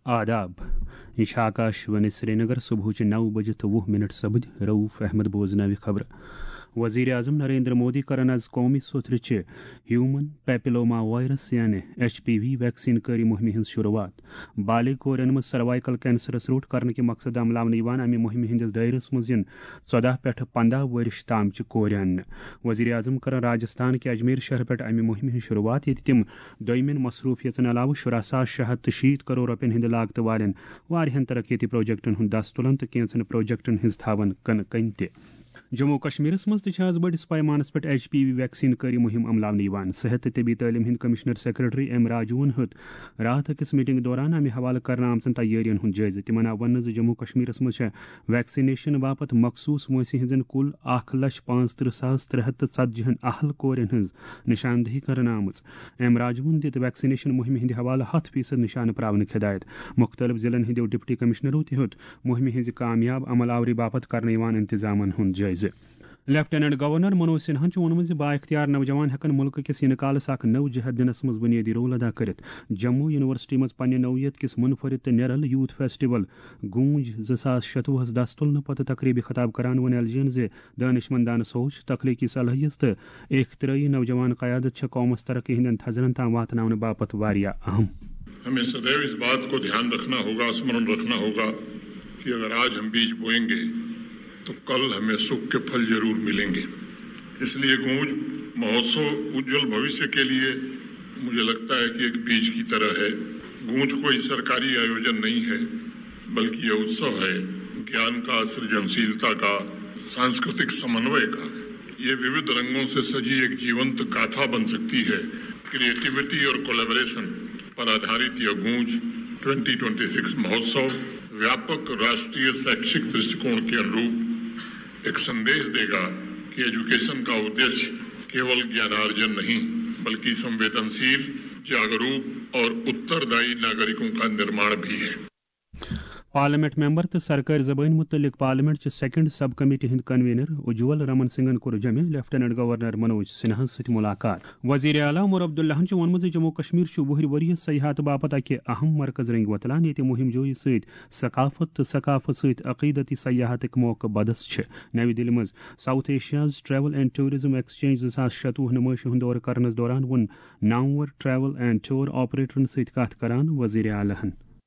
آداب یہ آکاشوانی سری نگر صبح 9:20 سپد رؤف احمد بوزناوی خبر وزیر اعظم نریندر مودی کرن آز قومی سوتھرچہ ہیومن پیپلوما وائرس یعنی HPV ویکسین کاری مہم ہند شروعات بالغ کورین مز سروائیکل کینسرس روٹ کرنے کے مقصد عملاونہ امہ مہم ہندس دائرس مز 14 پہ 15 ورش تام کورین وزیر اعظم کرن راجستھان کے اجمیر شہر پہ امہ مہم ہند شروعات یہ تم دویمین مصروفیتن علاوہ 17,660 کروڑ روپین ہند لاگت والن واریہن ترقیتی پروجیکٹن ہند دست تلان تو کینچن پروجیکٹن ہز تھاون کن کن تہ جموں کشمیرس مز تہ بڑس پیمانس پہ HPV ویکسین کاری مہم عملاونہ صحت تو طبی تعلیم ہند کمشنر سیکرٹری ایم راجون ہت رات أکس میٹنگ دوران امہ حوالہ کرنے آمژن تیارین ہند جائزہ تمن آو ون جموں کشمیرس مز ویکسینیشن باپت مخصوص وٲنٛسہِ ہٕنٛزن کل 1,35,340 اہل کورین ہز نشاندہی کرنے آمٕژ ایم راجون دِژ ویکسینیشن مہم ہند حوالہ 100% نشانہ پراونٕچ ہدایت مختلف ضلعن ہندیو ڈپٹی کمشنرو تہ ہیوت مہم ہز کامیاب عمل آوری باپت کرنے یوان انتظامن ہند جائزہ لیفٹیننٹ گورنر منوج سنہاہن ووٚنمُت با اختیار نوجوان ہیکن ملک کس ینہ کالس اخ نو جہت دنس مز بنیادی رول ادا کرت جموں یونیورسٹی مز پنہ نوعیت کس منفرد تو نیرل یوتھ فیسٹیول گونج 2026 دست تلنہ پتہ تقریبی خطاب کران ون ایل جی زِ دانشمندانہ سوچ تخلیقی صلاحیت تو اختراعی نوجوان قیادت قومس ترقی ہندین تھزرن تام واتناؤنہ باپت واریاہ اہم ہمیں سدیو اس بات کو دھیان رکھنا ہوگا اسمرن رکھنا ہوگا کہ اگر آج ہم بیج بوئیں گے تو کل ہمیں سکھ کے پھل ضرور ملیں گے. اس لیے گونج مہوتسو اجول بھوشیہ کے لیے مجھے لگتا ہے کہ ایک بیج کی طرح ہے. گونج کوئی سرکاری آیوجن نہیں ہے بلکہ یہ اتسو ہے گیان کا، سرجنشیلتا کا، سانسکرتک سمنوے کا. یہ ووھ رنگوں سے سجی ایک جیونت گاتھا بن سکتی ہے. کریٹیوٹی اور کولیبریشن پر آدھارت یہ گونج 2026 مہوتسو व्यापक राष्ट्रीय शैक्षिक दृष्टिकोण के अनुरूप एक संदेश देगा कि एजुकेशन का उद्देश्य केवल ज्ञानार्जन नहीं बल्कि संवेदनशील, जागरूक और उत्तरदायी नागरिकों का निर्माण भी है. پارلیمنٹ ممبر تو سرکاری زبان متعلق پارلیمنٹ چہ سیکنڈ سب کمیٹی ہند کنوینر اجول رمن سنگھن کور جمع لیفٹیننٹ گورنر منوج سنہا ست ملاقات. وزیر اعلیٰ عمر عبداللہن وونمت جموں کشمیر وہر ورس سیاحت باپت اکہ اہم مرکز رنگ وتلان یہ مہم جوئی ست ثقافت تو ثقافت ست عقیدتی سیاحتک موقع بدس نوی دہلی مز South Asia's travel and tourism exchange 2026 نمائش ہند دور کرنس دوران ون نامور ٹریول اینڈ ٹور آپریٹرن ست کت کران وزیر اعلیٰ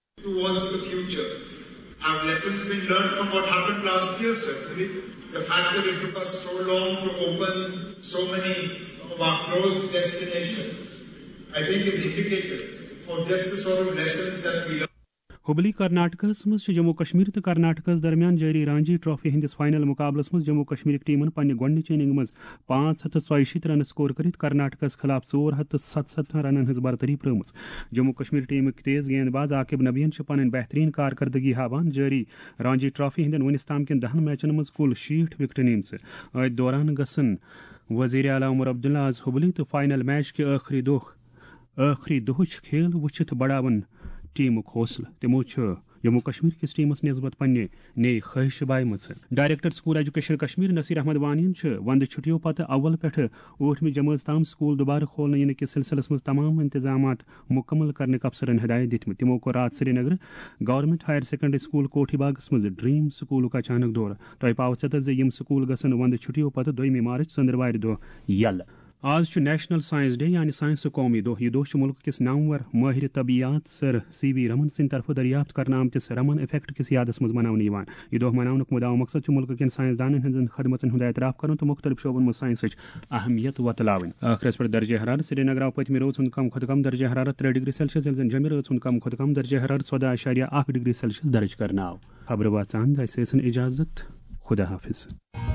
Have lessons been learned from what happened last year, certainly. The fact that it took us so long to open so many of our closed destinations, I think is indicative for just the sort of lessons that we learn. Hubli Karnataka مز جموں کشمیر تو کرناٹک درمیان جاری Ranji trophy ہندس final مقابلس مز جموں کشمیر ٹیمن پنہ گۄڈنِچ اننگ مز 542 رن سکور کرت کرناٹکس خلاف 477 رنن ہز برتری پرٲمٕژ. جموں کشمیر ٹیمک تیز گیند باز عاقب نبیین پنن بہترین کارکردگی ہاوان جاری رانجی ٹرافی ہندین ونس تام کن 10 میچن مز کل 60 وکٹہ نمژ. ات دوران گژھن وزیر اعلیٰ عمر عبداللہ آز ہبلی تو فائنل میچ کے آخری دہچ کھیل وچھت بڑاون ٹیمک حوصلہ. تمو جموں کشمیر کس ٹیمس نسبت پنہ نئی خواہش بائم. Director school education Kashmir Nasir Ahmad Wani وند چھٹیوں پتہ اول پہ 8ویں جماعت تام سکول دوبارہ کھولنے ینہ کس سلسلس مز تمام انتظامات مکمل کرنے افسرن ہدایت دتمت. تمو کور رات Srinagar government higher secondary school Kothi باغس مز ڈریم سکولک اچانک دورہ. تہ پاو ژےٚ یم سکول گژھن وند چھٹیوں پتہ 2 مارچ ژندروارِ دۄہ یلہ. آز نیشنل سائنس ڈے یعنی سائنس قومی دۄہ. یہ دۄہ ملک کس نامور ماہر طبیعیات سر CB رمن سند طرف دریافت کرنے آمتس رمن افیکٹ کس یادس مز مناونہٕ یوان. یہ دۄہ مناونک مدعا مقصد ملک کن سائنسدانن ہند خدمتن ہند اعتراف کرن تو مختلف شعبن مز سائنسچ اہمیت وتلاون. آخرس پہ درجہ حرارت سری نگر پتمہ روز ہند کم کھت کم درجہ حرارت 3 ڈگری سیلسیس یل زن جمع روز ہند کم کھت کم درجہ حرارت 14.1 ڈگری سیلسیس درج کرنا آو. خبر واتان اجازت. خدا حافظ.